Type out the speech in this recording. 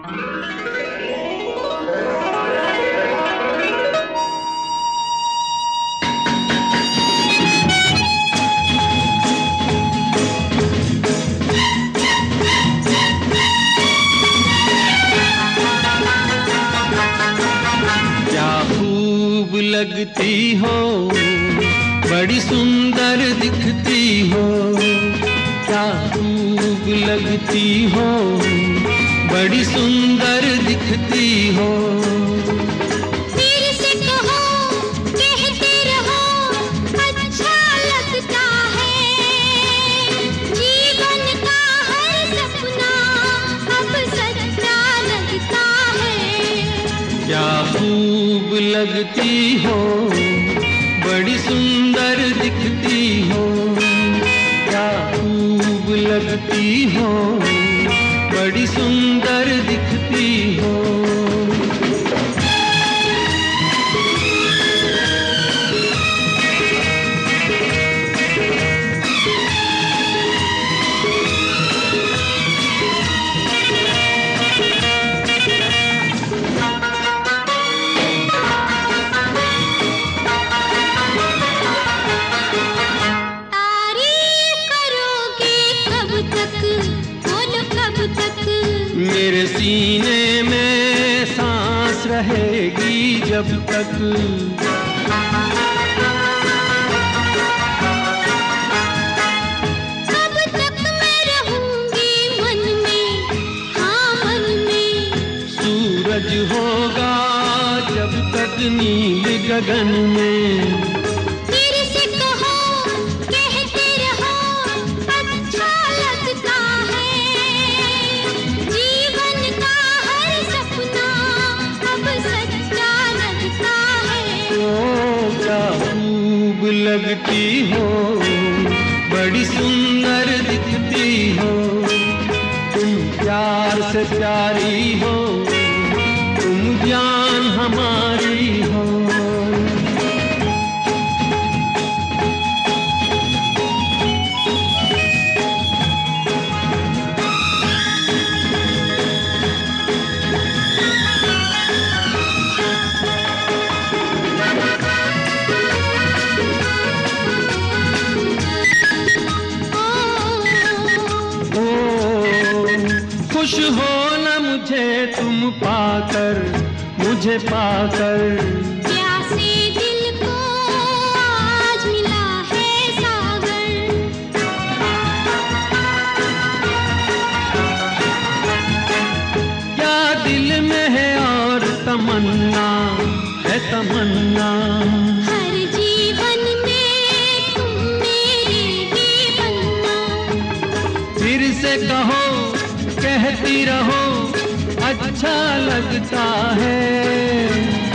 लगती हो, बड़ी सुंदर दिखती हो, क्या खूब लगती हो, बड़ी सुंदर दिखती हो। फिर से कहो, कहते रहो, अच्छा लगता है, जीवन का हर सपना अब सच्चा लगता है। क्या खूब लगती हो, बड़ी सुंदर दिखती हो, क्या खूब लगती हो, बड़ी सुंदर दिखती हो। मेरे सीने में सांस रहेगी जब तक, तब तक मैं रहूंगी मन में, हाँ मन में। सूरज होगा जब तक नील गगन में। लगती हो, बड़ी सुंदर दिखती हो, तुम प्यार से प्यारी हो, तुम जान हमारी हो। खुश हो न मुझे तुम पाकर, मुझे पाकर। प्यासे दिल को आज मिला है सागर। क्या दिल में है और तमन्ना है तमन्ना, हर जीवन में तुम मेरे ही बनना। फिर से कहो, कहती रहो, अच्छा लगता है।